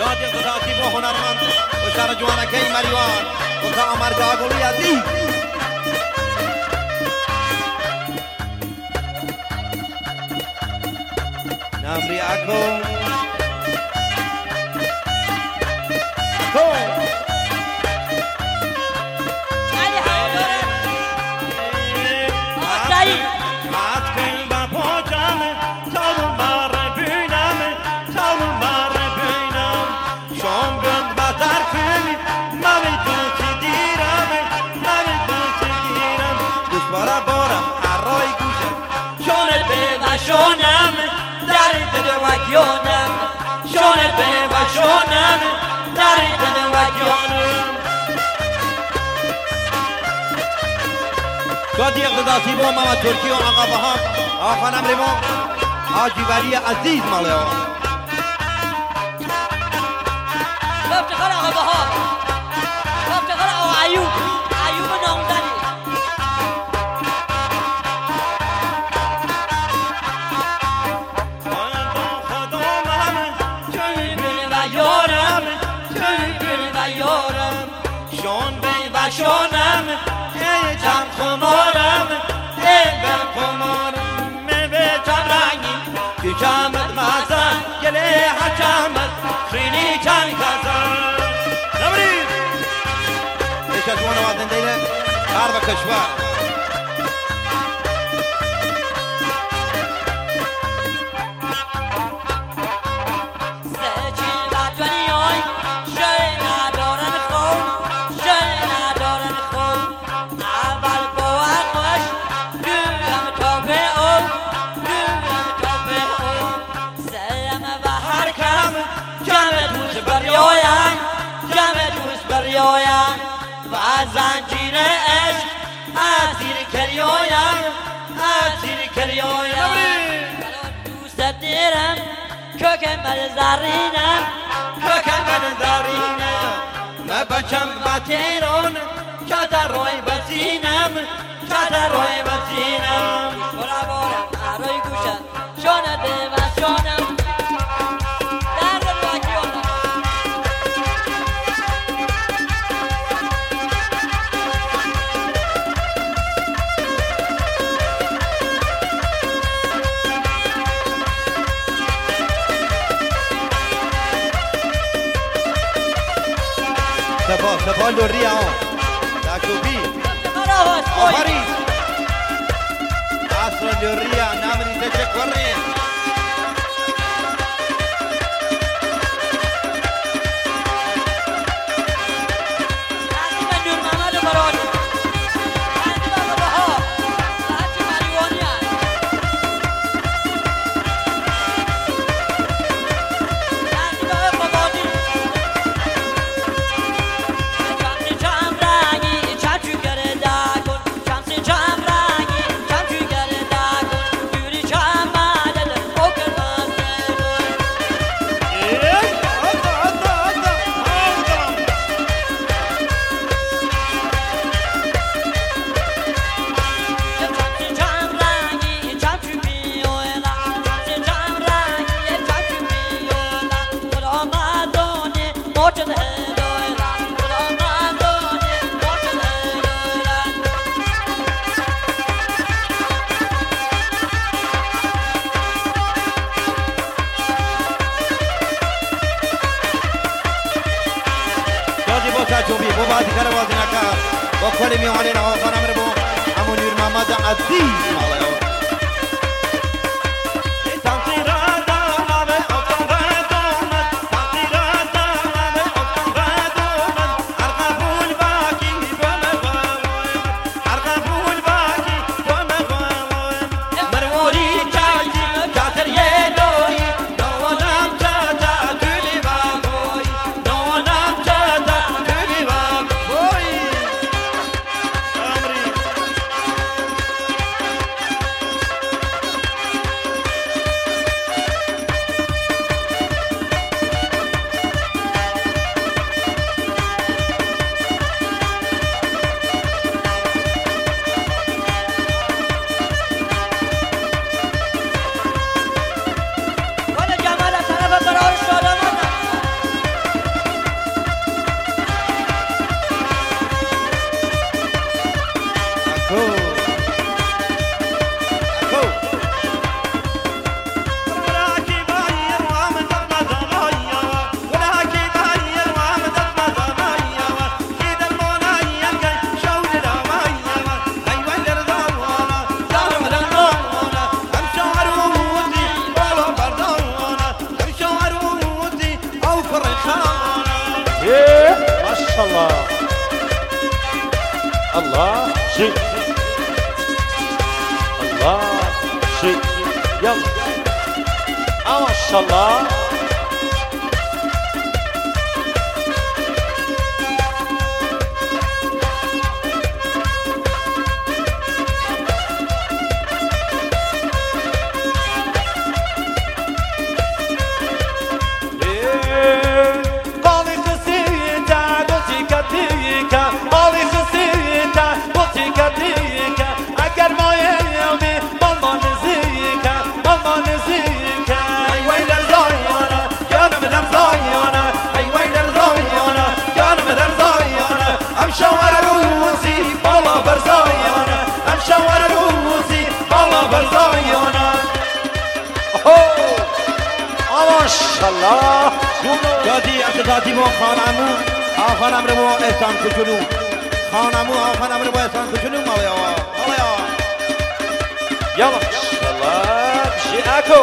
شادی خداتی با هنرمند و شهر جوانکی مریوان و که عمر جاگولی عزیز نامری اکو شونم درد وکیونم شونت به و شونم درد وکیونم شادی اقتداسی با محمد ترکی و آقا بهام آقا خانم ریمون حاجی ولی عزیز ماله ها افتخار آقا بهام افتخار آقا ایوب نامزنی شونم ای جان خمارم ای بل خمارم به جان رنگی که جامد مازن گله حجامد خیلی جان کازن نمرید ایش از اون آوازن دیله کار و کشور و زنجیر عشق اسیر کریایم دوست دیرم köken ben zarinem ما بچم باتیرون چادر روی بزینم برا برم اروی گوشم شانه ده و شانم سپال دوری ها داکوبی آفرین اصلا دوری ها نامنی تشکر چوبی بو بعد کار وازی نکرد با کلی میوانی نه خانم رو همون نور محمد عزیز ماله ماشاءالله الله شيء الله شيء يلا ما شاء الله ماشاءالله دادی عبدالدادی با خانمو آخانم رو با احسان کچولو خانمو آخانم رو با احسان کچولو مالیا يلا ماشاءالله بشي اكو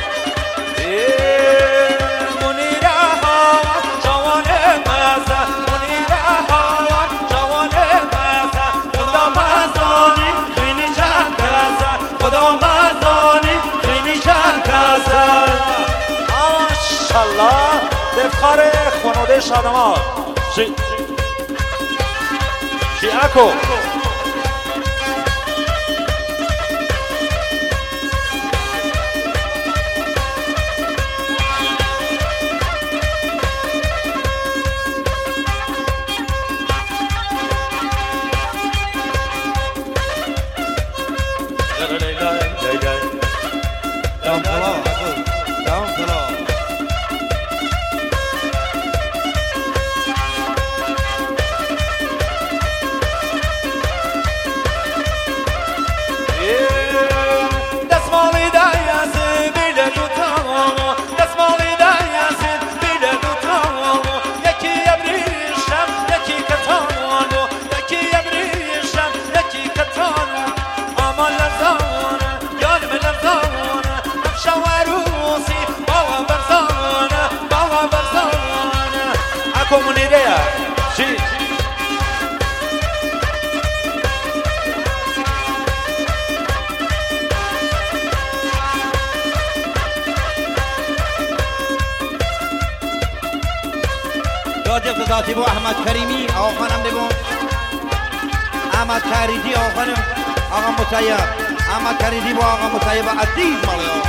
منيرة هوا جوانه مازا منيرة هوا جوانه مازا خدا مازانی خیلی چند کازا خدا مازانی خیلی چند کازا ماشاءالله دفتر خانواده شادمات شی اکو comunidad, sí. دادی افتاداتی با احمد کریمی آقا خانم دیبون احمد کریدی آقا خانم آقا مطیب احمد کریدی با آقا مطیب عدیز مالیا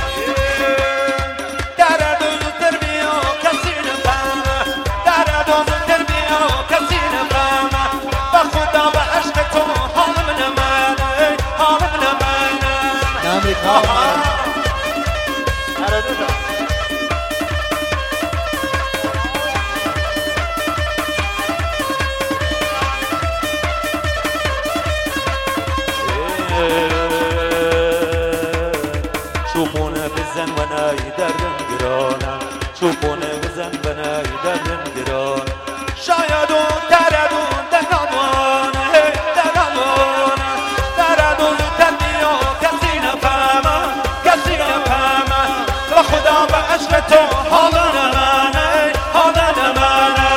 شوفونه بزن وانا يدرن قرانا شوفونه بزن وانا يدرن قرانا شايدون تردون دهنوان دهنوان تردون تبيو كسينا فاما وخدا بعشقته حالنا مانا حالنا مانا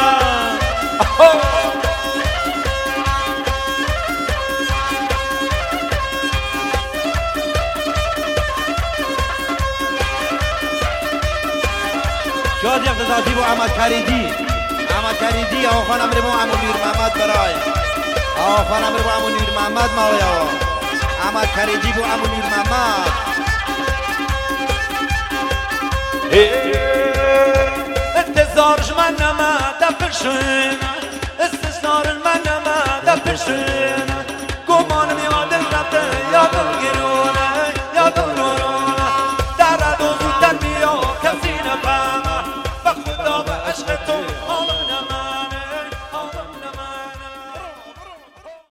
دادی افتاداتی با احمد کریدی آقا خانم رو با عمو نور محمد برای آقا خانم رو با عمو نور محمد مالیا احمد کریدی با عمو نور محمد انتظارش من نما دفشن استثار من نما دفشن گمان میادم رفته یادم گرو